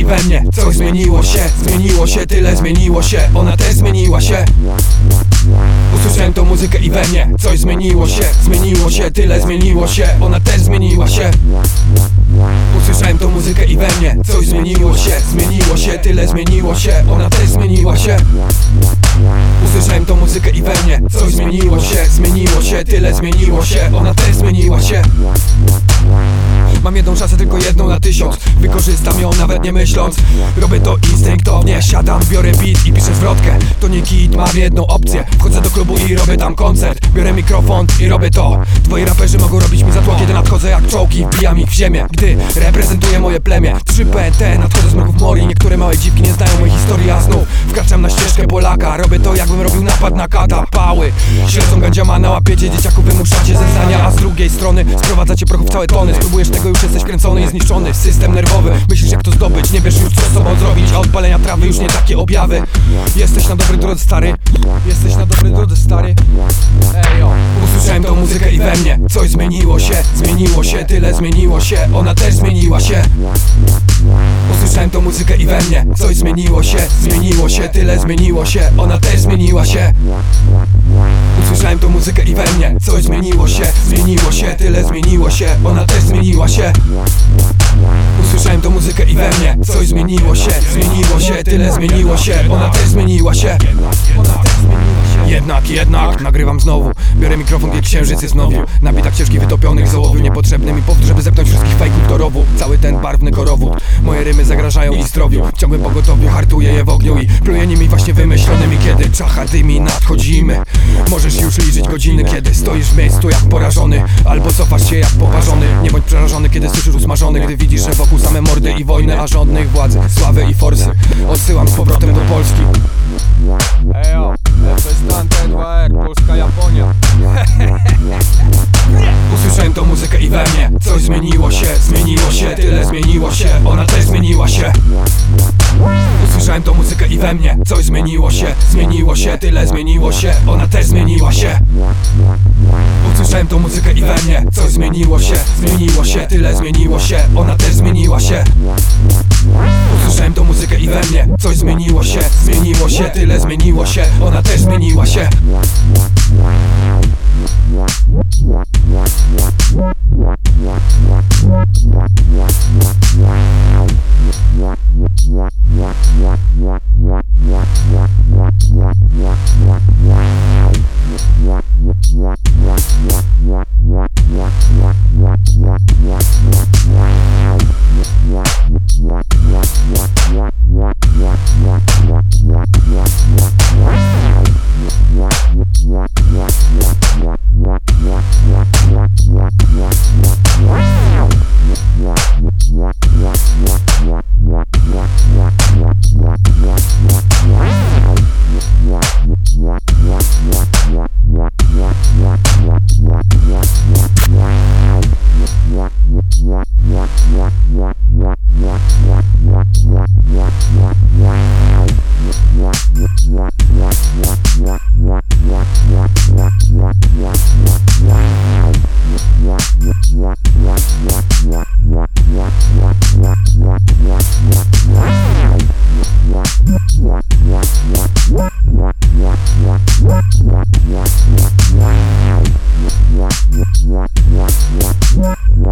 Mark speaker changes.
Speaker 1: we mnie. Coś zmieniło się, tyle zmieniło się. Ona też zmieniła się. Usłyszałem tą muzykę i we mnie coś zmieniło się, tyle zmieniło się. Ona też zmieniła się. Usłyszałem tą muzykę i we mnie coś zmieniło się, tyle zmieniło się. Ona też zmieniła się. Usłyszałem tą muzykę i we mnie coś zmieniło się, tyle zmieniło się. Ona też zmieniła się. Mam jedną szansę, tylko jedną na 1000. Wykorzystam ją nawet nie myśląc. Robię to instynktownie. Siadam, biorę beat i piszę zwrotkę. To nie kit, mam jedną opcję. Wchodzę do klubu i robię tam koncert. Biorę mikrofon i robię to. Twoi raperzy mogą robić mi za tło, kiedy nadchodzę jak czołgi. Wbijam ich w ziemię, gdy reprezentuję moje plemię. 3 PNT, nadchodzę z mrugów mori. Niektóre małe dziwki nie znają mojej historii, a znów wkraczam na ścieżkę Polaka. Robię to, jakbym robił napad na kata. Pały, śledzą gandziamana, łapiecie dzieciaków, wymuszacie zeznania. A z drugiej strony sprowadzacie prochów całe tony. Spróbujesz tego, już jesteś kręcony i zniszczony. System nerwowy, myślisz jak to zdobyć. Nie wiesz już co z sobą zrobić, a od palenia trawy już nie takie objawy. Jesteś na dobrej drodze, stary. Jesteś na dobrej drodze, stary. Ejo. Usłyszałem tą muzykę i we mnie coś zmieniło się, tyle zmieniło się. Ona też zmieniła się. Usłyszałem tą muzykę i we mnie coś zmieniło się, tyle zmieniło się. Ona też zmieniła się. Usłyszałem tą muzykę i we mnie coś zmieniło się, tyle zmieniło się. Ona też zmieniła się. Usłyszałem tą muzykę i we mnie coś zmieniło się, tyle zmieniło się. Ona też zmieniła się. Jednak nagrywam znowu. Biorę mikrofon, gdy księżyc jest w nowiu. Na bitach ciężkich wytopionych załowił niepotrzebny mi powód, żeby zepnąć wszystkich fejków do rowu. Cały ten barwny korowód. Moje rymy zagrażają i zdrowiu. W ciągłym pogotowiu hartuję je w ogniu i pluję nimi właśnie wymyślonymi. Kiedy czacha dymi, nadchodzimy. Możesz już liczyć godziny, kiedy stoisz w miejscu jak porażony, albo cofasz się jak poparzony. Nie bądź przerażony, kiedy słyszysz usmażony, gdy widzisz, że wokół same mordy i wojny, a żadnych władzy, sławy i forsy. Odsyłam z powrotem do Polski. Ejo, F2R, Polska, Japonia. Usłyszałem tą muzykę i we mnie coś zmieniło się, tyle zmieniło się. Ona też zmieniła się. Usłyszałem tą muzykę i we mnie coś zmieniło się, tyle zmieniło się. Ona też zmieniła się. Usłyszałem tą muzykę i we mnie coś zmieniło się, tyle zmieniło się. Ona też zmieniła się. Usłyszałem tą muzykę i we mnie coś zmieniło się, tyle zmieniło się. Ona też zmieniła się.
Speaker 2: What?